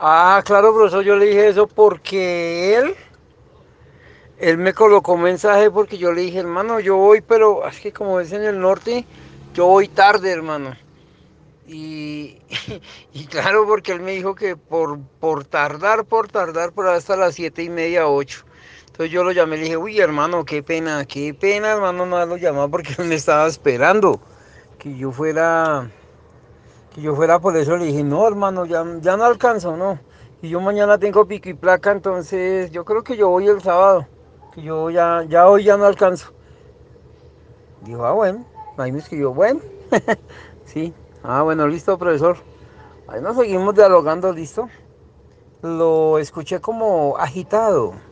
Ah, claro, profesor, yo le dije eso porque él me colocó mensaje porque yo le dije, hermano, yo voy, pero es que como es en el norte, yo voy tarde, hermano. Y, y claro, porque él me dijo que por hasta las 7:30, 8. Entonces yo lo llamé y le dije, uy, hermano, qué pena, hermano, no lo llamaba porque él me estaba esperando que yo fuera, que yo fuera por eso. Le dije, no, hermano, ya no alcanzo, no. Y yo mañana tengo pico y placa, entonces yo creo que yo voy el sábado, que yo ya hoy ya no alcanzo. Dijo, ah, bueno, ahí me escribió, bueno, sí, ah, bueno, listo, profesor. Ahí nos seguimos dialogando, listo. Lo escuché como agitado.